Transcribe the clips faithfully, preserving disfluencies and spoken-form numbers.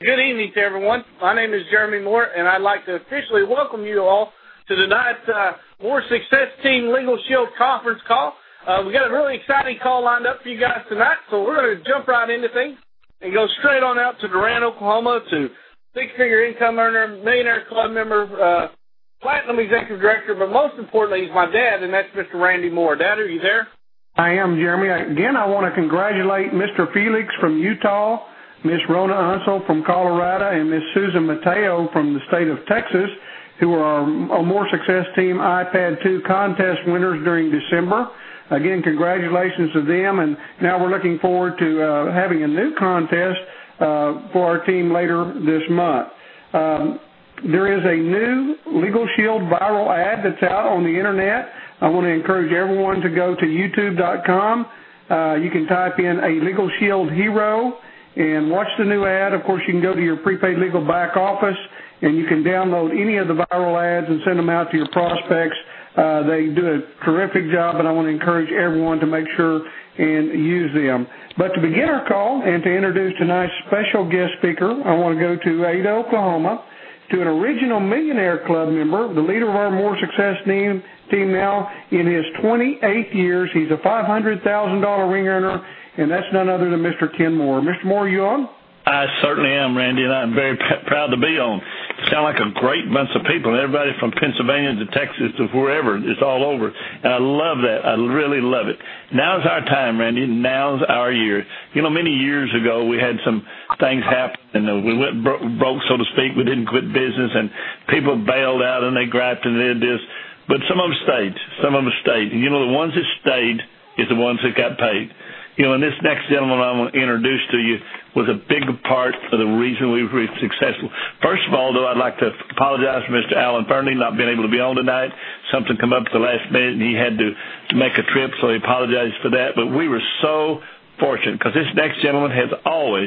Good evening to everyone. My name is Jeremy Moore, and I'd like to officially welcome you all to tonight's uh, More Success Team Legal Shield conference call. Uh, we got a really exciting call lined up for you guys tonight, so we're going to jump right into things and go straight on out to Durant, Oklahoma, to six-figure income earner, millionaire club member, uh, platinum executive director, but most importantly, he's my dad, and that's Mister Randy Moore. Dad, are you there? I am, Jeremy. Again, I want to congratulate Mister Felix from Utah, Miss Rona Unsel from Colorado, and Miss Susan Mateo from the state of Texas, who are our More Success Team iPad two contest winners during December. Again, congratulations to them, and now we're looking forward to uh, having a new contest uh, for our team later this month. Um, there is a new Legal Shield viral ad that's out on the Internet. I want to encourage everyone to go to YouTube dot com. Uh, you can type in a Legal Shield hero and watch the new ad. Of course, you can go to your prepaid legal back office, and you can download any of the viral ads and send them out to your prospects. Uh, they do a terrific job, and I want to encourage everyone to make sure and use them. But to begin our call and to introduce tonight's special guest speaker, I want to go to Ada, Oklahoma, to an original Millionaire Club member, the leader of our More Success team, team now in his twenty-eighth years. He's a five hundred thousand dollars ring earner, and that's none other than Mister Ken Moore. Mister Moore, you on? I certainly am, Randy, and I'm very p- proud to be on. You sound like a great bunch of people, and everybody from Pennsylvania to Texas to wherever, it's all over. And I love that. I really love it. Now's our time, Randy. Now's our year. You know, many years ago, we had some things happen, and uh, we went bro- broke, so to speak. We didn't quit business, and people bailed out, and they griped and did this. But some of them stayed. Some of them stayed. And, you know, the ones that stayed is the ones that got paid. You know, and this next gentleman I'm going to introduce to you was a big part of the reason we were successful. First of all, though, I'd like to apologize for Mister Alan Fernley not being able to be on tonight. Something come up at the last minute, and he had to, to make a trip, so he apologized for that. But we were so fortunate because this next gentleman has always,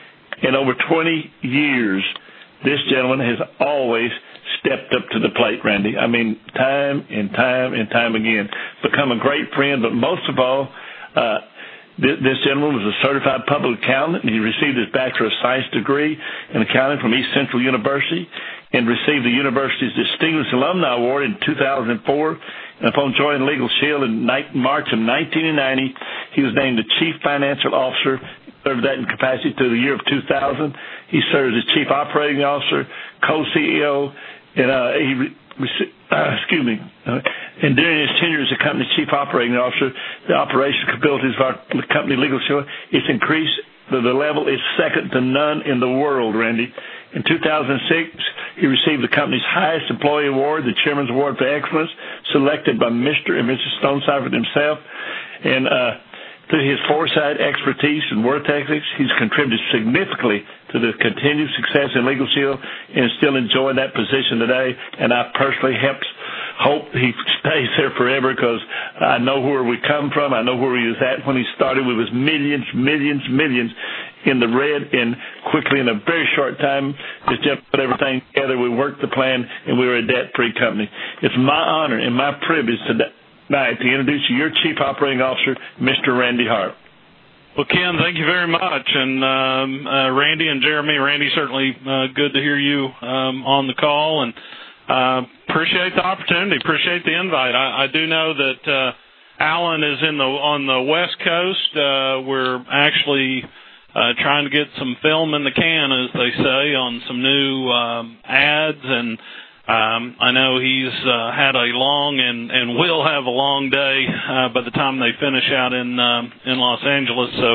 in over twenty years, this gentleman has always stepped up to the plate, Randy. I mean, time and time and time again. Become a great friend, but most of all, uh, this gentleman was a certified public accountant, and he received his Bachelor of Science degree in accounting from East Central University and received the university's Distinguished Alumni Award in two thousand four. And upon joining Legal Shield in March of nineteen ninety, he was named the Chief Financial Officer, served that in capacity through the year of two thousand. He served as Chief Operating Officer, co-C E O, and uh, he re- Uh, excuse me, uh, and during his tenure as the company's chief operating officer, the operational capabilities of our company, Legal Shield, it's increased. The, the level is second to none in the world, Randy. In two thousand six, he received the company's highest employee award, the Chairman's Award for Excellence, selected by Mister and Missus Stone Seifert himself. And uh, through his foresight, expertise, and work ethics, he's contributed significantly to the continued success in Legal Shield and is still enjoying that position today. And I personally help, hope he stays there forever because I know where we come from. I know where he was at when he started. We was millions, millions, millions in the red, and quickly in a very short time, just put everything together. We worked the plan, and we were a debt-free company. It's my honor and my privilege today to introduce you your Chief Operating Officer, Mister Randy Hart. Well, Ken, thank you very much. And um, uh, Randy and Jeremy, Randy, certainly uh, good to hear you um, on the call, and uh, appreciate the opportunity, appreciate the invite. I, I do know that uh, Alan is in the on the West Coast. Uh, we're actually uh, trying to get some film in the can, as they say, on some new um, ads, and Um, I know he's uh, had a long and, and will have a long day uh, by the time they finish out in um, in Los Angeles. So,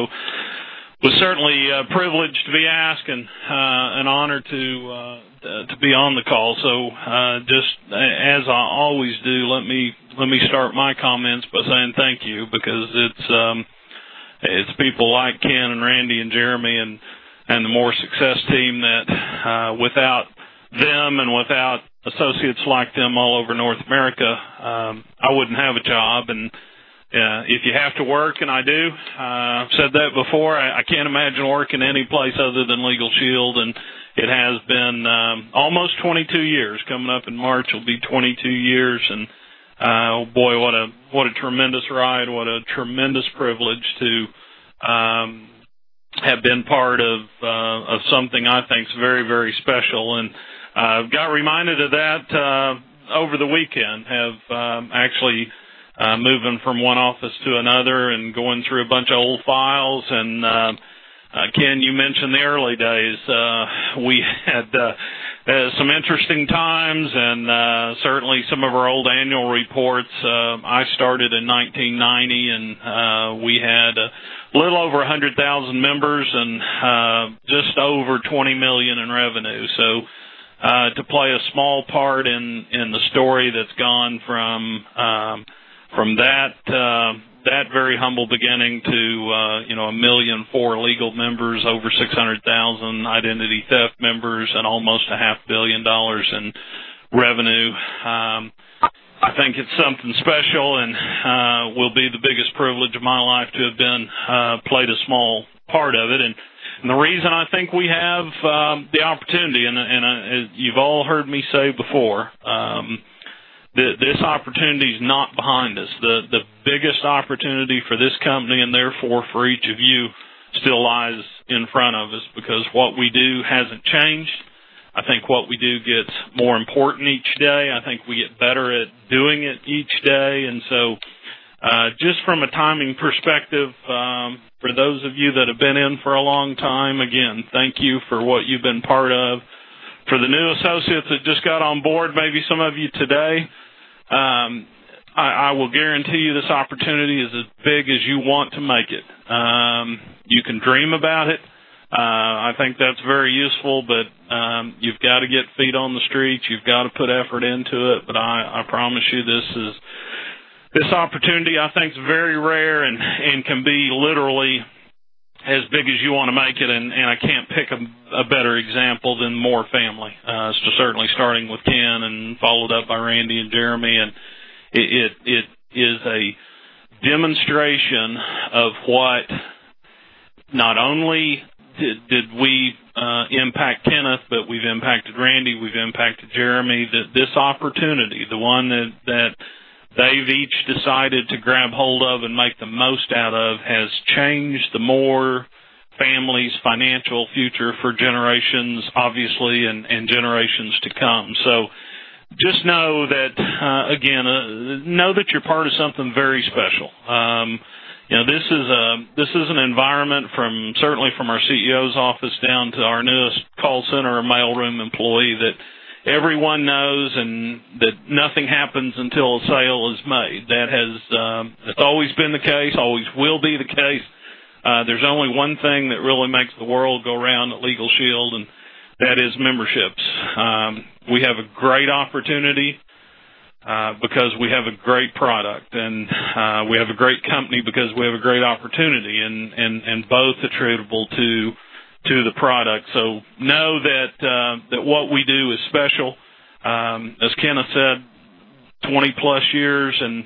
was certainly uh, privileged to be asked and uh, an honor to uh, to be on the call. So, uh, just as I always do, let me let me start my comments by saying thank you, because it's um, it's people like Ken and Randy and Jeremy and and the More Success team that uh, without them and without associates like them all over North America, um, I wouldn't have a job. And uh, if you have to work, and I do, uh, I've said that before, I, I can't imagine working any place other than Legal Shield, and it has been um, almost twenty-two years. Coming up in March will be twenty-two years, and uh, oh boy, what a what a tremendous ride, what a tremendous privilege to um, have been part of uh, of something I think is very, very special. And uh, got reminded of that uh, over the weekend, have um, actually uh, moving from one office to another and going through a bunch of old files. And uh, uh, Ken, you mentioned the early days. Uh, we had uh, uh, some interesting times, and uh, certainly some of our old annual reports. Uh, I started in nineteen ninety, and uh, we had a little over one hundred thousand members and uh, just over twenty million dollars in revenue. So uh, to play a small part in, in the story that's gone from um, from that uh, that very humble beginning to uh, you know a million four legal members, over six hundred thousand identity theft members, and almost a half billion dollars in revenue. Um, I think it's something special, and uh, will be the biggest privilege of my life to have been uh, played a small part of it. And, and the reason I think we have um, the opportunity, and, and uh, you've all heard me say before, um, that this opportunity is not behind us. The the biggest opportunity for this company, and therefore for each of you, still lies in front of us, because what we do hasn't changed. I think what we do gets more important each day. I think we get better at doing it each day. And so uh, just from a timing perspective, um, for those of you that have been in for a long time, again, thank you for what you've been part of. For the new associates that just got on board, maybe some of you today, um, I, I will guarantee you this opportunity is as big as you want to make it. Um, you can dream about it. Uh, I think that's very useful, but um, you've got to get feet on the streets. You've got to put effort into it. But I, I promise you, this is this opportunity I think is very rare and, and can be literally as big as you want to make it. And, and I can't pick a, a better example than Moore Family. Uh, so certainly starting with Ken and followed up by Randy and Jeremy, and it it, it is a demonstration of what not only Did, did we uh, impact Kenneth, but we've impacted Randy, we've impacted Jeremy. That this opportunity, the one that, that they've each decided to grab hold of and make the most out of, has changed the Moore family's financial future for generations, obviously, and, and generations to come. So just know that, uh, again, uh, know that you're part of something very special. Um, You know, this is a this is an environment from certainly from our C E O's office down to our newest call center or mailroom employee that everyone knows, and that nothing happens until a sale is made. That has um, it's always been the case, always will be the case. Uh, there's only one thing that really makes the world go round at Legal Shield, and that is memberships. Um, we have a great opportunity. Uh, because we have a great product, and uh, we have a great company because we have a great opportunity, and, and, and both attributable to to the product. So know that uh, that what we do is special. Um, as Kenneth said, twenty plus years, and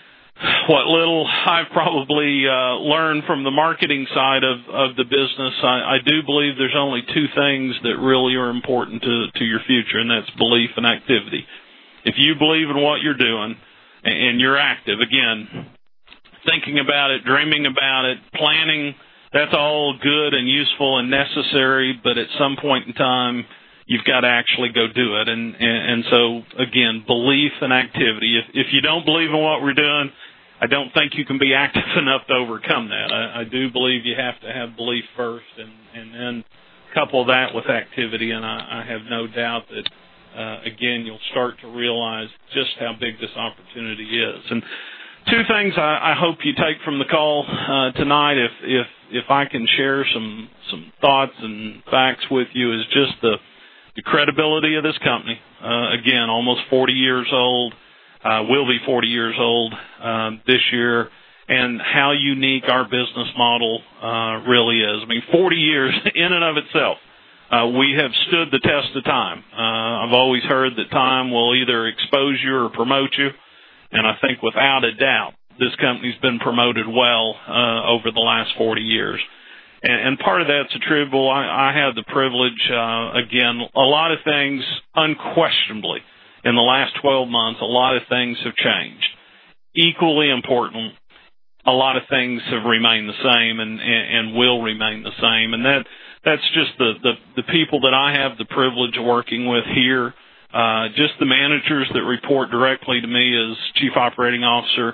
what little I've probably uh, learned from the marketing side of, of the business, I, I do believe there's only two things that really are important to, to your future, and that's belief and activity. If you believe in what you're doing and you're active, again, thinking about it, dreaming about it, planning, that's all good and useful and necessary, but at some point in time, you've got to actually go do it. And, and, and so, again, belief and activity. If, if you don't believe in what we're doing, I don't think you can be active enough to overcome that. I, I do believe you have to have belief first, and, and then couple that with activity, and I, I have no doubt that Uh, again, you'll start to realize just how big this opportunity is. And two things I, I hope you take from the call uh, tonight, if if if I can share some some thoughts and facts with you, is just the the credibility of this company. Uh, again, almost forty years old, uh, will be forty years old uh, this year, and how unique our business model uh, really is. I mean, forty years in and of itself. Uh, we have stood the test of time. Uh, I've always heard that time will either expose you or promote you, and I think without a doubt, this company's been promoted well uh, over the last forty years. And, and part of that's attributable. I, I have the privilege, uh, again, a lot of things, unquestionably, in the last twelve months, a lot of things have changed. Equally important, a lot of things have remained the same and, and, and will remain the same. And that that's just the, the, the people that I have the privilege of working with here, uh, just the managers that report directly to me as Chief Operating Officer.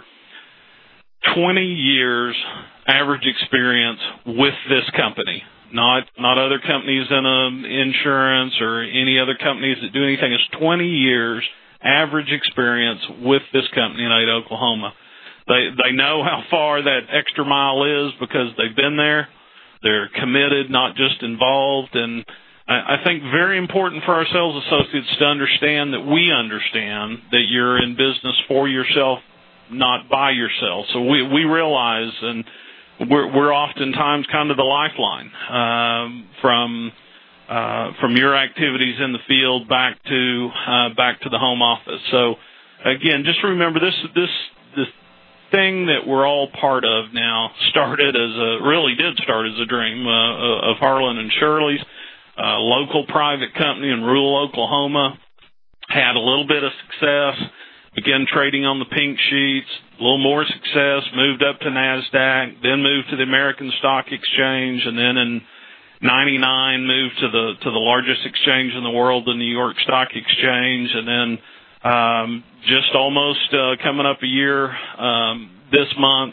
twenty years average experience with this company, not not other companies in um, insurance or any other companies that do anything. It's twenty years average experience with this company in Ada, Oklahoma. They they know how far that extra mile is because they've been there. They're committed, not just involved. And I, I think very important for our sales associates to understand that we understand that you're in business for yourself, not by yourself. So we, we realize, and we're, we're oftentimes kind of the lifeline um, from uh, from your activities in the field back to uh, back to the home office. So again, just remember this this this thing that we're all part of now started as a really did start as a dream uh, of Harlan and Shirley's, uh, local private company in rural Oklahoma. Had a little bit of success. Began trading on the pink sheets, a little more success, moved up to NASDAQ, then moved to the American Stock Exchange, and then in ninety-nine moved to the to the largest exchange in the world, the New York Stock Exchange, and then um, just almost uh, coming up a year um, this month,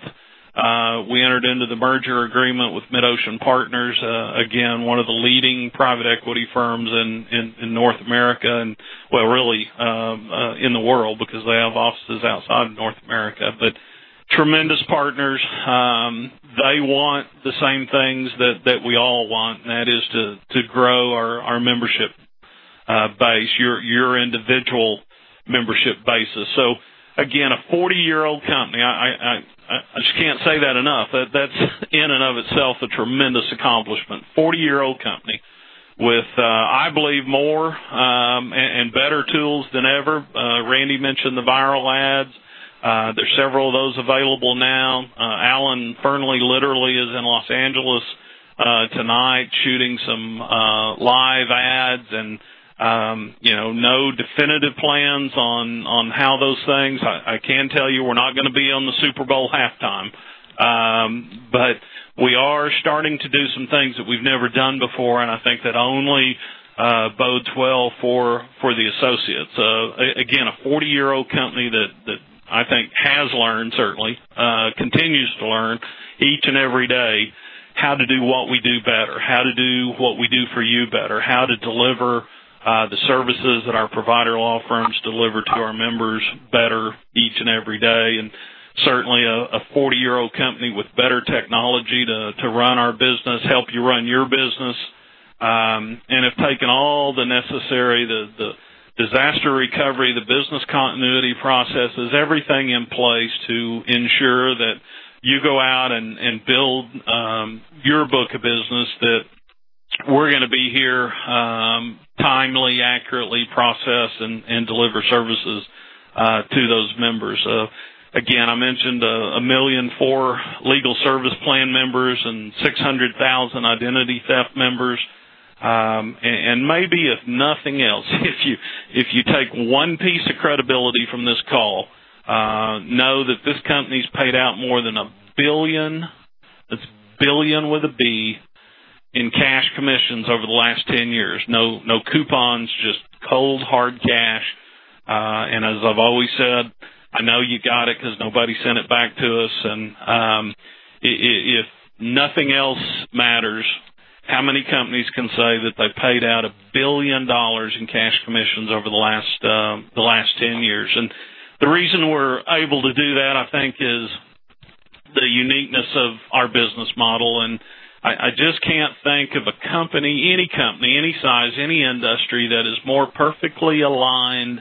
uh, we entered into the merger agreement with MidOcean Partners, uh, again, one of the leading private equity firms in, in, in North America and, well, really um, uh, in the world because they have offices outside of North America. But tremendous partners. Um, they want the same things that, that we all want, and that is to, to grow our, our membership uh, base, your, your individual membership basis. So, again, a forty-year-old company, I, I, I just can't say that enough. That, that's in and of itself a tremendous accomplishment. forty-year-old company with, uh, I believe, more um, and, and better tools than ever. Uh, Randy mentioned the viral ads. Uh, there's several of those available now. Uh, Alan Fernley literally is in Los Angeles uh, tonight shooting some uh, live ads and Um, you know, no definitive plans on, on how those things. I, I can tell you we're not going to be on the Super Bowl halftime. Um, but we are starting to do some things that we've never done before, and I think that only uh, bodes well for, for the associates. Uh, again, a forty-year-old company that, that I think has learned, certainly, uh, continues to learn each and every day how to do what we do better, how to do what we do for you better, how to deliver Uh, the services that our provider law firms deliver to our members better each and every day. And certainly a, a forty-year-old company with better technology to, to run our business, help you run your business, um, and have taken all the necessary, the, the disaster recovery, the business continuity processes, everything in place to ensure that you go out and, and build um, your book of business that we're going to be here um, timely, accurately process and, and deliver services uh, to those members. Uh, again, I mentioned a, a million four legal service plan members and six hundred thousand identity theft members. Um, and, and maybe if nothing else, if you if you take one piece of credibility from this call, uh, know that this company's paid out more than a billion. That's billion with a B. In cash commissions over the last ten years. No no coupons, just cold, hard cash. Uh, and as I've always said, I know you got it because nobody sent it back to us. And um, if nothing else matters, how many companies can say that they paid out a billion dollars in cash commissions over the last uh, the last ten years? And the reason we're able to do that, I think, is the uniqueness of our business model. And I just can't think of a company, any company, any size, any industry that is more perfectly aligned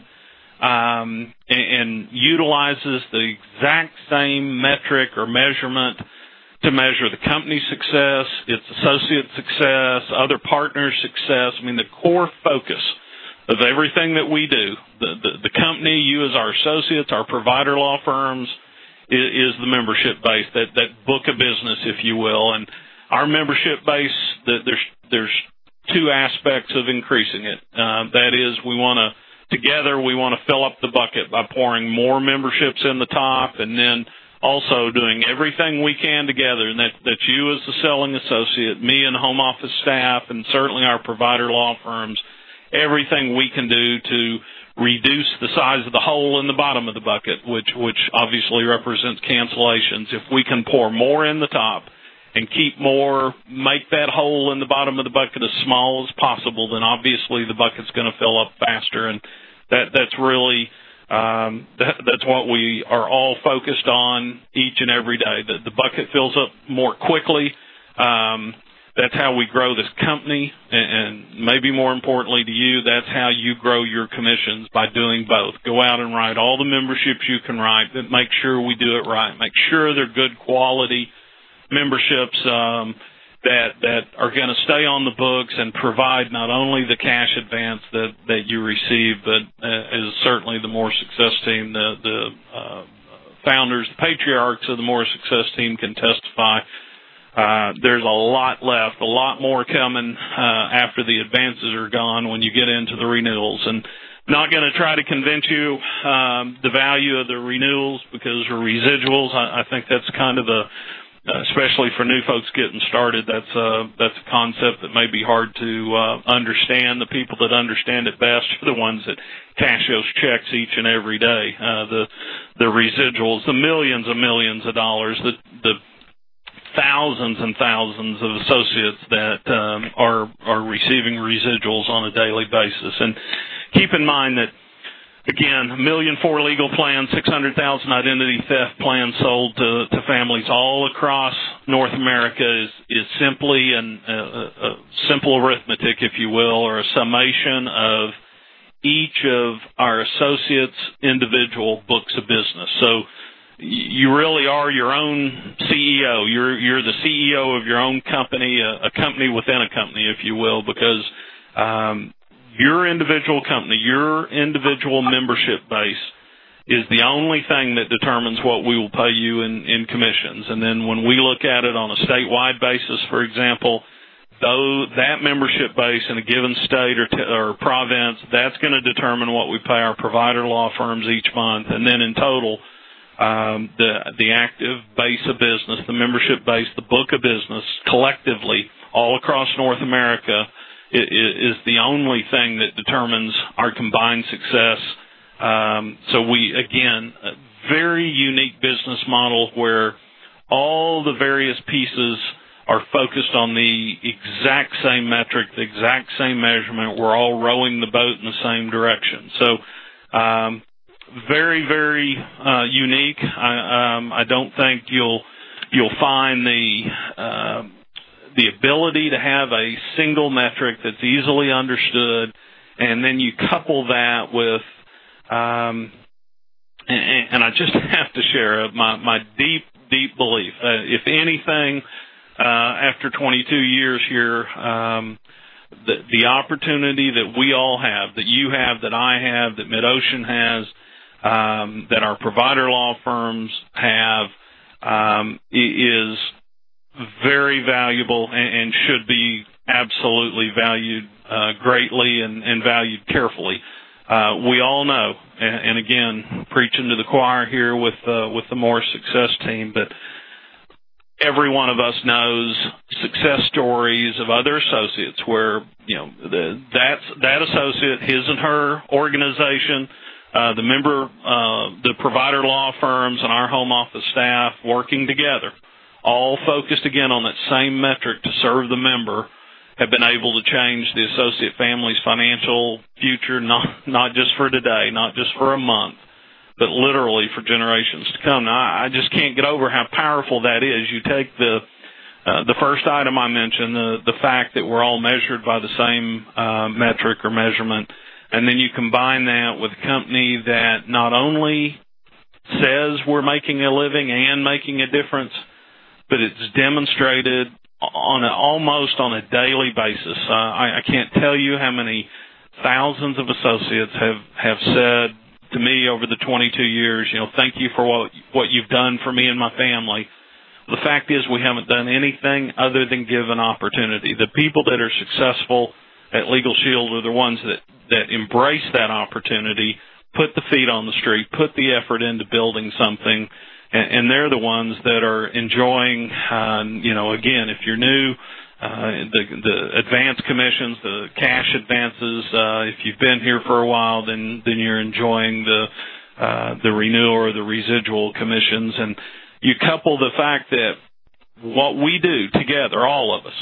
um, and, and utilizes the exact same metric or measurement to measure the company's success, its associate success, other partners' success. I mean, the core focus of everything that we do, the, the, the company, you as our associates, our provider law firms, is, is the membership base, that, that book of business, if you will. And our membership base, there's there's two aspects of increasing it. Uh, that is, we want to, together, we want to fill up the bucket by pouring more memberships in the top and then also doing everything we can together, and that, that you as the selling associate, me and home office staff, and certainly our provider law firms, everything we can do to reduce the size of the hole in the bottom of the bucket, which, which obviously represents cancellations. If we can pour more in the top and keep more, make that hole in the bottom of the bucket as small as possible, then obviously the bucket's going to fill up faster, and that, that's really... Um, that, that's what we are all focused on each and every day. The, the bucket fills up more quickly. Um, that's how we grow this company, and, and maybe more importantly to you, that's how you grow your commissions, by doing both. Go out and write all the memberships you can write, but make sure we do it right. Make sure they're good quality memberships um, that that are going to stay on the books and provide not only the cash advance that, that you receive, but uh, as certainly the More Success Team, the, the uh, founders, the patriarchs of the More Success Team can testify. Uh, there's a lot left, a lot more coming uh, after the advances are gone when you get into the renewals. And not going to try to convince you um, the value of the renewals, because residuals, I, I think that's kind of a Uh, especially for new folks getting started, that's a, that's a concept that may be hard to uh, understand. The people that understand it best are the ones that cash those checks each and every day. Uh, the the residuals, the millions and millions of dollars, the, the thousands and thousands of associates that um, are are receiving residuals on a daily basis. And keep in mind that, again, a million four legal plans, six hundred thousand identity theft plans sold to, to families all across North America is, is simply an, a, a simple arithmetic, if you will, or a summation of each of our associates' individual books of business. So you really are your own C E O. You're, you're the C E O of your own company, a, a company within a company, if you will, because um, your individual company, your individual membership base is the only thing that determines what we will pay you in, in commissions. And then when we look at it on a statewide basis, for example, though that membership base in a given state or, t- or province, that's going to determine what we pay our provider law firms each month. And then in total, um, the the active base of business, the membership base, the book of business, collectively all across North America, is the only thing that determines our combined success. Um, so we, again, a very unique business model where all the various pieces are focused on the exact same metric, the exact same measurement. We're all rowing the boat in the same direction. So um, very, very uh, unique. I, um, I don't think you'll you'll find the uh, the ability to have a single metric that's easily understood, and then you couple that with, um, and, and I just have to share my, my deep, deep belief. Uh, if anything, uh, after twenty-two years here, um, the, the opportunity that we all have, that you have, that I have, that MidOcean has, um, that our provider law firms have, um, is very valuable and, and should be absolutely valued uh, greatly and, and valued carefully. Uh, we all know, and, and again, preaching to the choir here with uh, with the More Success Team, but every one of us knows success stories of other associates where, you know, the, that's that associate, his and her organization, uh, the member, uh, the provider law firms, and our home office staff working together, all focused again on that same metric to serve the member, have been able to change the associate family's financial future, not not just for today, not just for a month, but literally for generations to come. Now, I just can't get over how powerful that is. You take the uh, the first item I mentioned, the the fact that we're all measured by the same uh, metric or measurement, and then you combine that with a company that not only says we're making a living and making a difference, but it's demonstrated on a, almost on a daily basis. Uh, I, I can't tell you how many thousands of associates have, have said to me over the twenty-two years, you know, thank you for what what you've done for me and my family. The fact is we haven't done anything other than give an opportunity. The people that are successful at Legal Shield are the ones that, that embrace that opportunity, put the feet on the street, put the effort into building something, and, and they're the ones that are enjoying, uh, you know, again, if you're new, Uh, the, the advance commissions, the cash advances. Uh, if you've been here for a while, then then you're enjoying the uh, the renewal or the residual commissions, and you couple the fact that what we do together, all of us,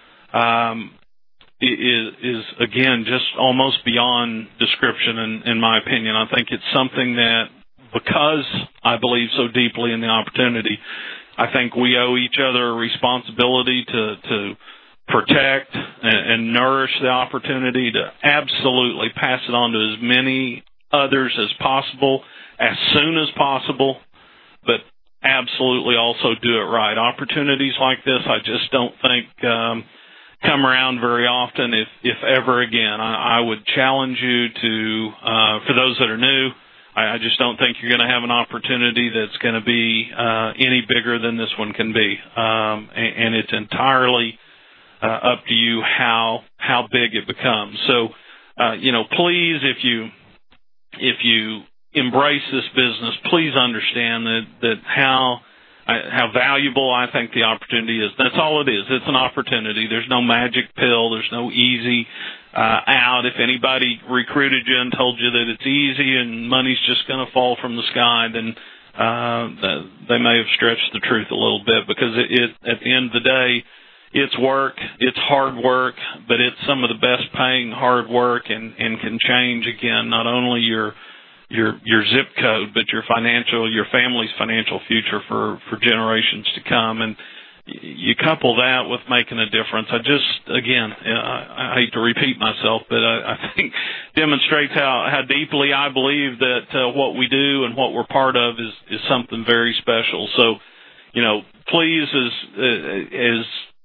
um, is is again just almost beyond description. In, in my opinion, I think it's something that, because I believe so deeply in the opportunity, I think we owe each other a responsibility to, to protect and, and nourish the opportunity, to absolutely pass it on to as many others as possible, as soon as possible, but absolutely also do it right. Opportunities like this, I just don't think um, come around very often, if, if ever again. I, I would challenge you to, uh, for those that are new, I just don't think you're going to have an opportunity that's going to be uh, any bigger than this one can be, um, and, and it's entirely uh, up to you how how big it becomes. So, uh, you know, please, if you if you embrace this business, please understand that that how how valuable I think the opportunity is. That's all it is. It's an opportunity. There's no magic pill. There's no easy uh, out. If anybody recruited you and told you that it's easy and money's just going to fall from the sky, then uh, they may have stretched the truth a little bit, because it, it, at the end of the day, it's work. It's hard work, but it's some of the best paying hard work, and, and can change, again, not only your your your zip code, but your financial, your family's financial future for, for generations to come. And you couple that with making a difference. I just, again, I, I hate to repeat myself, but I, I think demonstrates how, how deeply I believe that uh, what we do and what we're part of is, is something very special. So, you know, please, as, as,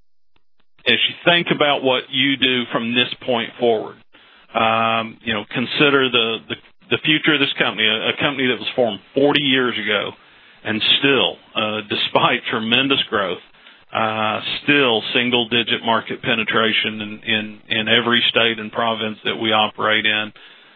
as you think about what you do from this point forward, um, you know, consider the, the the future of this company, a, a company that was formed forty years ago, and still, uh, despite tremendous growth, uh, still single-digit market penetration in, in, in every state and province that we operate in.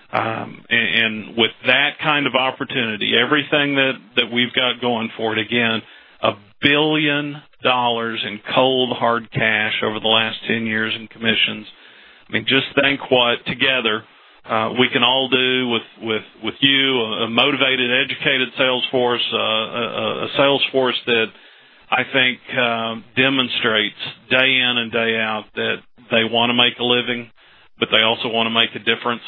Um, and, and with that kind of opportunity, everything that, that we've got going for it, again, a billion dollars in cold, hard cash over the last ten years in commissions. I mean, just think what, together, Uh, we can all do with, with, with you, a motivated, educated sales force, uh, a, a sales force that I think uh, demonstrates day in and day out that they want to make a living, but they also want to make a difference.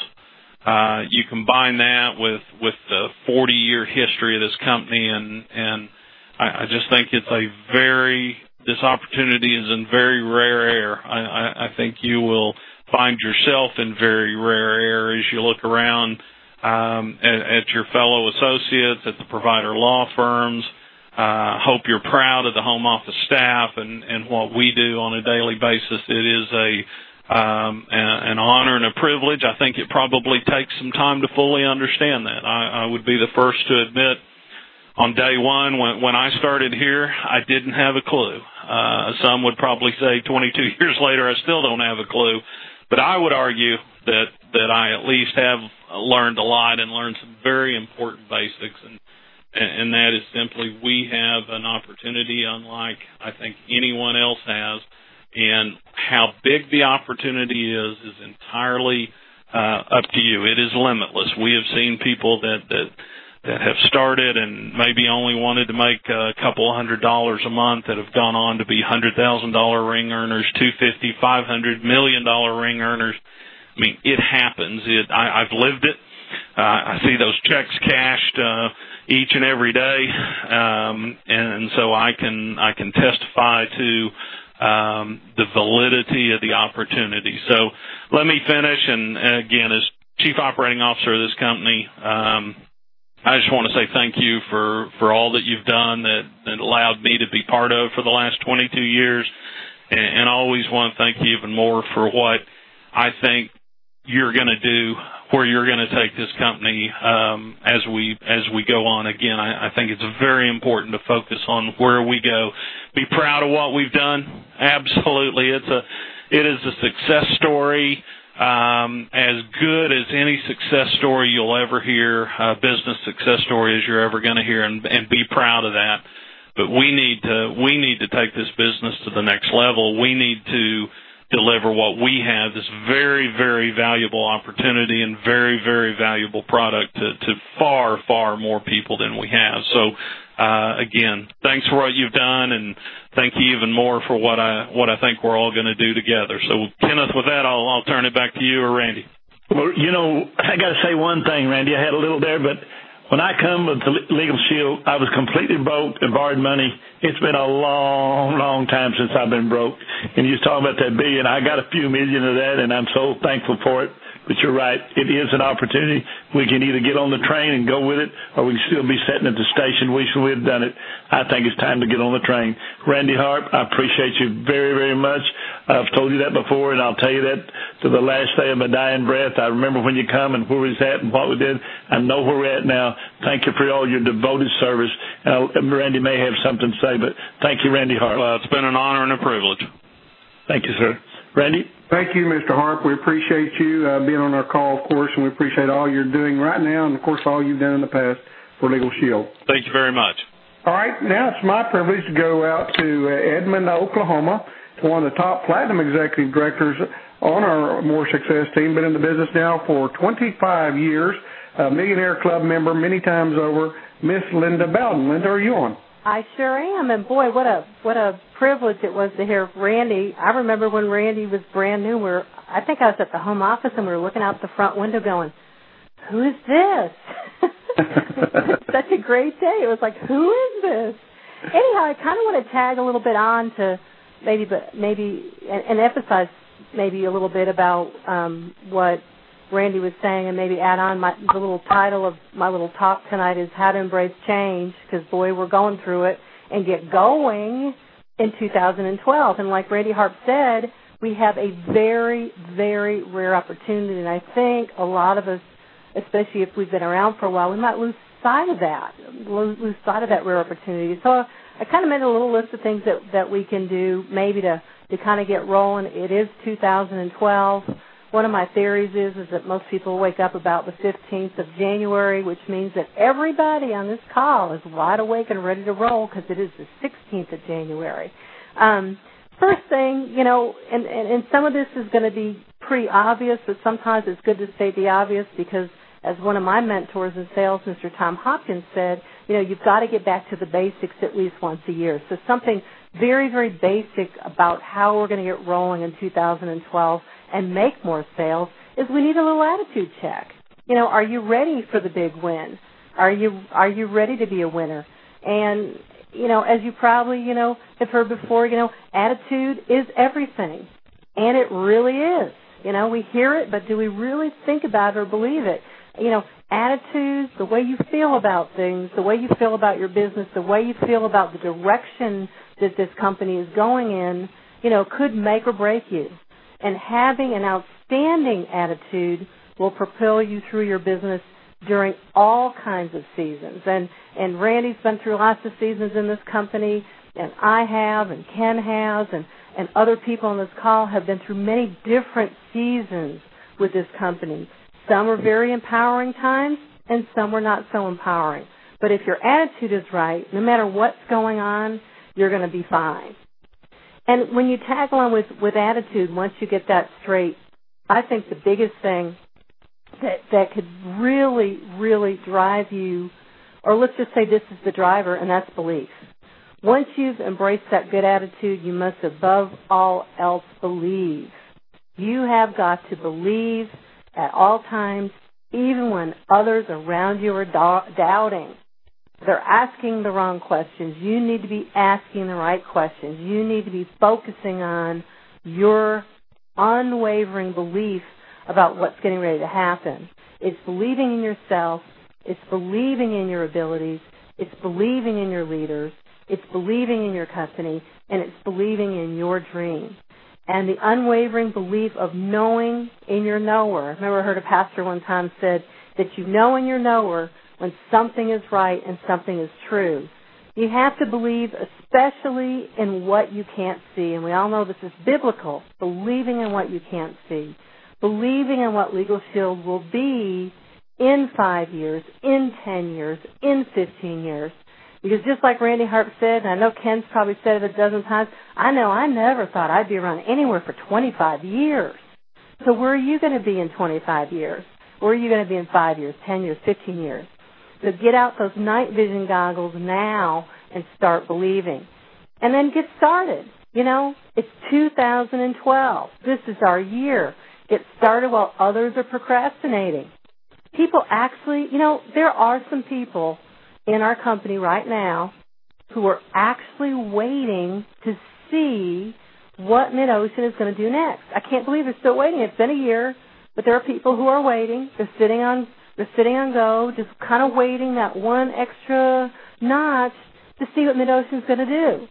Uh, you combine that with, with the forty-year history of this company, and, and I, I just think it's a very, this opportunity is in very rare air. I, I, I think you will find yourself in very rare air as you look around um, at, at your fellow associates, at the provider law firms. Uh, hope you're proud of the home office staff and, and what we do on a daily basis. It is a, um, a an honor and a privilege. I think it probably takes some time to fully understand that. I, I would be the first to admit, on day one, when, when I started here, I didn't have a clue. Uh, some would probably say twenty-two years later, I still don't have a clue. But I would argue that, that I at least have learned a lot and learned some very important basics, and, and that is simply we have an opportunity unlike I think anyone else has, and how big the opportunity is is entirely uh, up to you. It is limitless. We have seen people that, that that have started and maybe only wanted to make a couple of hundred dollars a month that have gone on to be one hundred thousand dollars ring earners, two hundred fifty thousand dollars, five hundred million dollars ring earners. I mean, it happens. It, I, I've lived it. Uh, I see those checks cashed uh, each and every day, um, and so I can I can testify to um, the validity of the opportunity. So let me finish, and again, as Chief Operating Officer of this company, um, I just want to say thank you for, for all that you've done that, that allowed me to be part of for the last twenty-two years. And, and I always want to thank you even more for what I think you're going to do, where you're going to take this company um, as we as we go on. Again, I, I think it's very important to focus on where we go. Be proud of what we've done. Absolutely. It's a, it is a success story. um, as good as any success story you'll ever hear, uh, business success story as you're ever going to hear, and, and be proud of that. But we need to we need to take this business to the next level. We need to deliver what we have, this very, very valuable opportunity and very, very valuable product to, to far, far more people than we have. So, uh, again, thanks for what you've done, and thank you even more for what I what I think we're all going to do together. So, Kenneth, with that, I'll, I'll turn it back to you or Randy. Well, you know, I got to say one thing, Randy. I had a little there, but when I come with the Legal Shield, I was completely broke and borrowed money. It's been a long, long time since I've been broke. And you was talking about that billion. I got a few million of that, and I'm so thankful for it. But you're right. It is an opportunity. We can either get on the train and go with it, or we can still be sitting at the station wishing we had done it. I think it's time to get on the train. Randy Harp, I appreciate you very, very much. I've told you that before, and I'll tell you that to the last day of my dying breath. I remember when you come and where we was at and what we did. I know where we're at now. Thank you for all your devoted service. And Randy may have something to say, but thank you, Randy Harp. Well, it's been an honor and a privilege. Thank you, sir. Randy? Thank you, Mister Harp. We appreciate you uh, being on our call, of course, and we appreciate all you're doing right now and, of course, all you've done in the past for Legal Shield. Thank you very much. All right. Now it's my privilege to go out to uh, Edmond, Oklahoma, to one of the top platinum executive directors on our More Success team, been in the business now for twenty-five years, a Millionaire Club member many times over, Miss Linda Bowden. Linda, are you on? I sure am, and boy, what a what a privilege it was to hear Randy. I remember when Randy was brand new. We were, I think I was at the home office, and we were looking out the front window going, who is this? Such a great day. It was like, who is this? Anyhow, I kind of want to tag a little bit on to maybe, but maybe, and, and emphasize maybe a little bit about um, what Randy was saying, and maybe add on my, the little title of my little talk tonight is How to Embrace Change, because, boy, we're going through it, and get going in two thousand twelve. And like Randy Harp said, we have a very, very rare opportunity, and I think a lot of us, especially if we've been around for a while, we might lose sight of that, lose, lose sight of that rare opportunity. So I kind of made a little list of things that, that we can do maybe to, to kind of get rolling. It is two thousand twelve. One of my theories is, is that most people wake up about the fifteenth of January, which means that everybody on this call is wide awake and ready to roll because it is the sixteenth of January. Um, first thing, you know, and, and, and some of this is going to be pretty obvious, but sometimes it's good to state the obvious because, as one of my mentors in sales, Mister Tom Hopkins, said, you know, you've got to get back to the basics at least once a year. So something very, very basic about how we're going to get rolling in two thousand twelve and make more sales is we need a little attitude check. You know, are you ready for the big win? Are you are you ready to be a winner? And, you know, as you probably, you know, have heard before, you know, attitude is everything. And it really is. You know, we hear it, but do we really think about it or believe it? You know, attitude, the way you feel about things, the way you feel about your business, the way you feel about the direction that this company is going in, you know, could make or break you. And having an outstanding attitude will propel you through your business during all kinds of seasons. And and Randy's been through lots of seasons in this company, and I have, and Ken has, and, and other people on this call have been through many different seasons with this company. Some are very empowering times, and some were not so empowering. But if your attitude is right, no matter what's going on, you're going to be fine. And when you tackle on with, with attitude, once you get that straight, I think the biggest thing that, that could really, really drive you, or let's just say this is the driver, and that's belief. Once you've embraced that good attitude, you must above all else believe. You have got to believe at all times, even when others around you are do- doubting. They're asking the wrong questions. You need to be asking the right questions. You need to be focusing on your unwavering belief about what's getting ready to happen. It's believing in yourself. It's believing in your abilities. It's believing in your leaders. It's believing in your company. And it's believing in your dream. And the unwavering belief of knowing in your knower. I remember I heard a pastor one time said that you know in your knower when something is right and something is true. You have to believe especially in what you can't see. And we all know this is biblical, believing in what you can't see. believing in what Legal Shield will be in five years, in ten years, in fifteen years. Because just like Randy Harp said, and I know Ken's probably said it a dozen times, I know I never thought I'd be around anywhere for twenty-five years. So where are you going to be in twenty-five years? Where are you going to be in five years, ten years, fifteen years? So get out those night vision goggles now and start believing. And then get started. You know, it's two thousand twelve. This is our year. Get started while others are procrastinating. People actually, you know, there are some people in our company right now who are actually waiting to see what MidOcean is going to do next. I can't believe they're still waiting. It's been a year, but there are people who are waiting. They're sitting on they're sitting on go, just kind of waiting that one extra notch to see what MidOcean is going to do.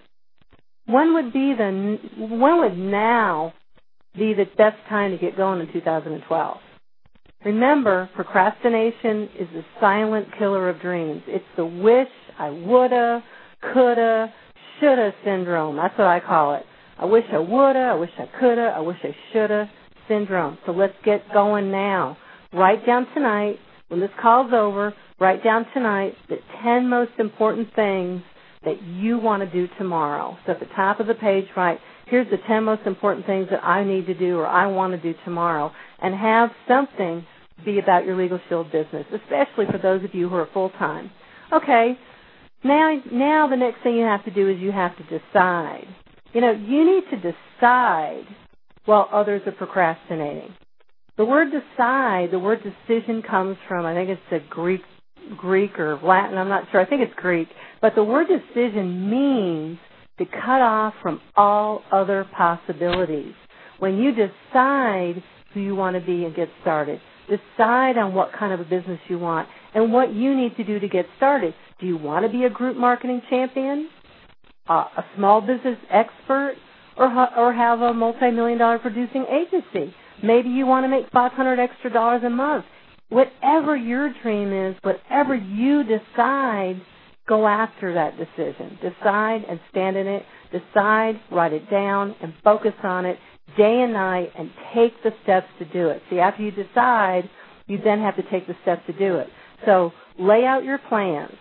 When would be the when would now be the best time to get going in two thousand twelve? Remember, procrastination is the silent killer of dreams. It's the wish, I woulda, coulda, shoulda syndrome. That's what I call it. I wish I woulda, I wish I coulda, I wish I shoulda syndrome. So let's get going now. Write down tonight, when this call's over, write down tonight the ten most important things that you want to do tomorrow. So at the top of the page, write, here's the ten most important things that I need to do or I want to do tomorrow. And have something be about your Legal Shield business, especially for those of you who are full-time. Okay, now, now the next thing you have to do is you have to decide. You know, you need to decide while others are procrastinating. The word decide, the word decision comes from, I think it's a Greek, Greek or Latin, I'm not sure, I think it's Greek, but the word decision means to cut off from all other possibilities. When you decide who you want to be and get started, decide on what kind of a business you want and what you need to do to get started. Do you want to be a group marketing champion, uh, a small business expert, or, ha- or have a multi-million dollar producing agency? Maybe you want to make five hundred extra dollars a month. Whatever your dream is, whatever you decide, go after that decision. Decide and stand in it. Decide, write it down, and focus on it day and night and take the steps to do it. See, after you decide, you then have to take the steps to do it. So lay out your plans.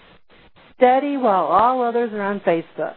Study while all others are on Facebook.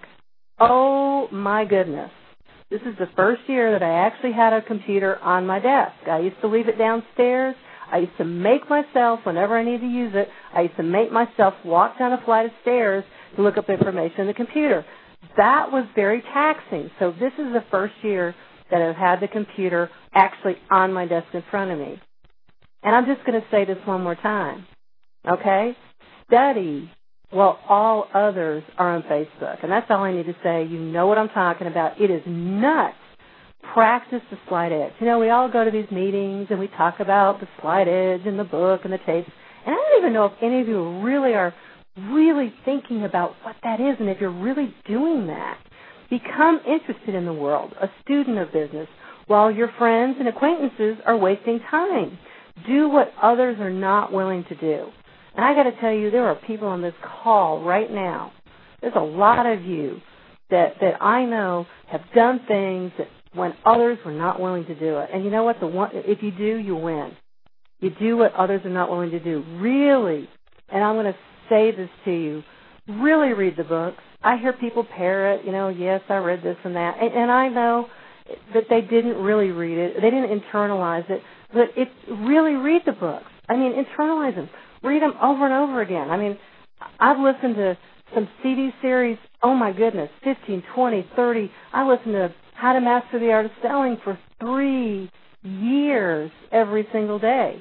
Oh, my goodness. This is the first year that I actually had a computer on my desk. I used to leave it downstairs. I used to make myself, whenever I needed to use it, I used to make myself walk down a flight of stairs to look up information on the computer. That was very taxing. So this is the first year that I've had the computer actually on my desk in front of me. And I'm just going to say this one more time, okay? Study while all others are on Facebook. And that's all I need to say. You know what I'm talking about. It is nuts. Practice the slide edge. You know, we all go to these meetings and we talk about the slide edge and the book and the tapes. And I don't even know if any of you really are really thinking about what that is and if you're really doing that. Become interested in the world, a student of business, while your friends and acquaintances are wasting time. Do what others are not willing to do. And I got to tell you, there are people on this call right now. There's a lot of you that, that I know have done things that when others were not willing to do it. And you know what? The one, if you do, you win. You do what others are not willing to do. Really, and I'm going to say this to you, really read the books. I hear people parrot, you know, yes, I read this and that. And, and I know that they didn't really read it. They didn't internalize it. But it really read the books. I mean, internalize them. Read them over and over again. I mean, I've listened to some C D series, oh, my goodness, fifteen, twenty, thirty. I listened to How to Master the Art of Selling for three years every single day.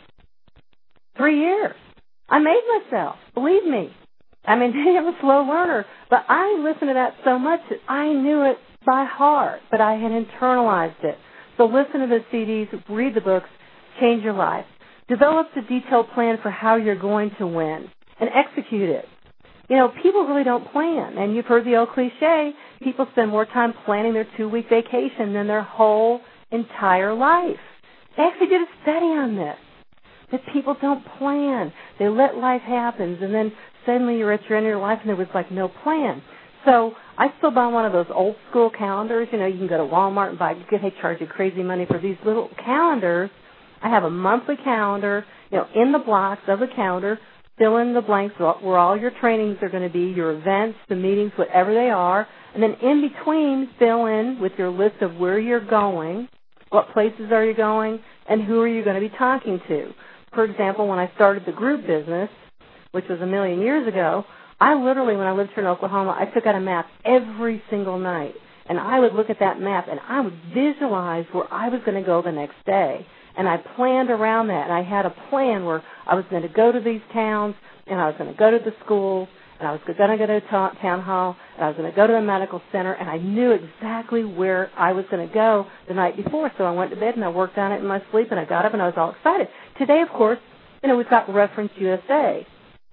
Three years. I made myself. Believe me. I mean, I'm a slow learner, but I listened to that so much that I knew it by heart, but I had internalized it. So listen to the C Ds, read the books, change your life. Develop the detailed plan for how you're going to win and execute it. You know, people really don't plan, and you've heard the old cliche, people spend more time planning their two-week vacation than their whole entire life. They actually did a study on this, that people don't plan. They let life happen, and then suddenly you're at your end of your life and there was like no plan. So I still buy one of those old school calendars. You know, you can go to Walmart and buy, you can charge you crazy money for these little calendars. I have a monthly calendar, you know, in the blocks of the calendar. Fill in the blanks where all your trainings are going to be, your events, the meetings, whatever they are. And then in between, fill in with your list of where you're going, what places are you going, and who are you going to be talking to. For example, when I started the group business, which was a million years ago, I literally, when I lived here in Oklahoma, I took out a map every single night. And I would look at that map, and I would visualize where I was going to go the next day. And I planned around that, and I had a plan where I was going to go to these towns, and I was going to go to the schools, and I was going to go to a town hall, and I was going to go to the medical center, and I knew exactly where I was going to go the night before. So I went to bed, and I worked on it in my sleep, and I got up, and I was all excited. Today, of course, you know, we've got Reference U S A.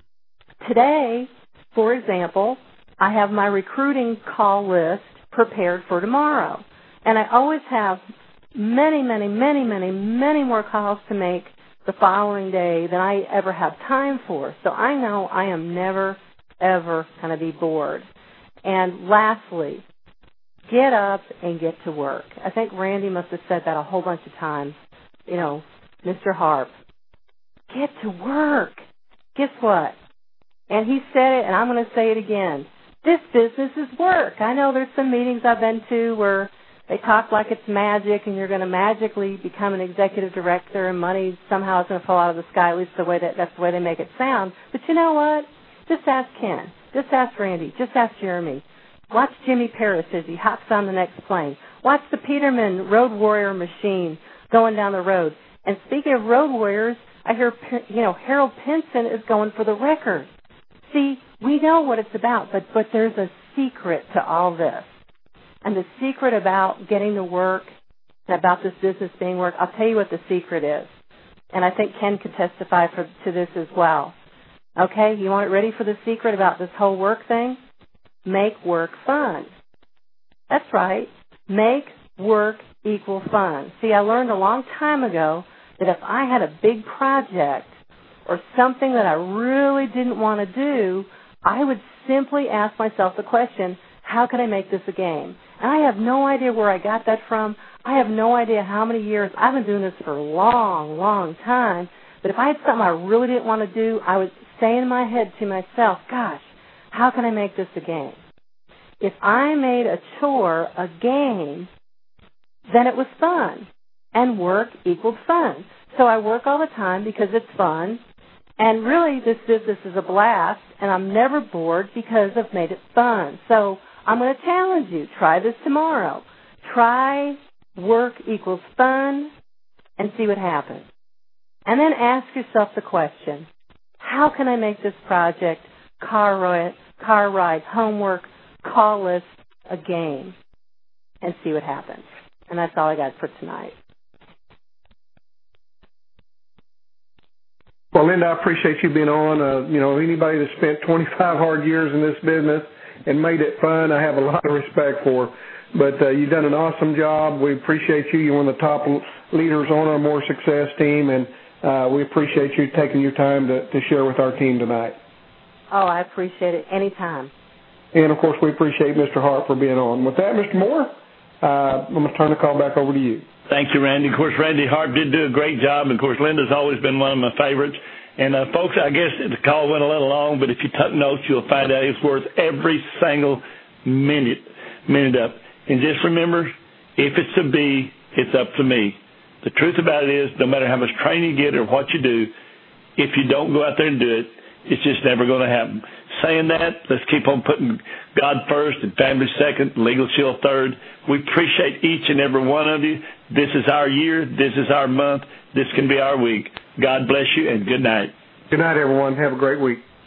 Today, for example, I have my recruiting call list prepared for tomorrow. And I always have many, many, many, many, many more calls to make the following day than I ever have time for. So I know I am never, ever going to be bored. And lastly, get up and get to work. I think Randy must have said that a whole bunch of times. You know, Mister Harp, get to work. Guess what? And he said it, and I'm going to say it again. This business is work. I know there's some meetings I've been to where they talk like it's magic and you're going to magically become an executive director and money somehow is going to fall out of the sky, at least the way that, that's the way they make it sound. But you know what? Just ask Ken. Just ask Randy. Just ask Jeremy. Watch Jimmy Paris as he hops on the next plane. Watch the Peterman Road Warrior machine going down the road. And speaking of Road Warriors, I hear, you know, Harold Pinson is going for the record. See, we know what it's about, but, but there's a secret to all this. And the secret about getting to work and about this business being work, I'll tell you what the secret is. And I think Ken could testify for, to this as well. Okay, you want it ready for the secret about this whole work thing? Make work fun. That's right. Make work equal fun. See, I learned a long time ago that if I had a big project or something that I really didn't want to do, I would simply ask myself the question, how can I make this a game? And I have no idea where I got that from. I have no idea how many years. I've been doing this for a long, long time. But if I had something I really didn't want to do, I would say in my head to myself, gosh, how can I make this a game? If I made a chore a game, then it was fun. And work equaled fun. So I work all the time because it's fun. And really, this business is a blast, and I'm never bored because I've made it fun. So I'm going to challenge you. Try this tomorrow. Try work equals fun and see what happens. And then ask yourself the question, how can I make this project, car ride, car ride, homework, call list, a game, and see what happens. And that's all I got for tonight. Well, Linda, I appreciate you being on. Uh, you know, anybody that spent twenty-five hard years in this business and made it fun, I have a lot of respect for. But uh, you've done an awesome job. We appreciate you. You're one of the top leaders on our More Success team, and uh, we appreciate you taking your time to, to share with our team tonight. Oh, I appreciate it anytime. And, of course, we appreciate Mister Hart for being on. With that, Mister Moore, uh, I'm going to turn the call back over to you. Thank you, Randy. Of course, Randy Hart did do a great job. And, of course, Linda's always been one of my favorites. And, uh, folks, I guess the call went a little long, but if you took notes, you'll find out it's worth every single minute, minute up. And just remember, if it's to be, it's up to me. The truth about it is, no matter how much training you get or what you do, if you don't go out there and do it, it's just never going to happen. Saying that, let's keep on putting God first and family second, and Legal Shield third. We appreciate each and every one of you. This is our year. This is our month. This can be our week. God bless you, and good night. Good night, everyone. Have a great week.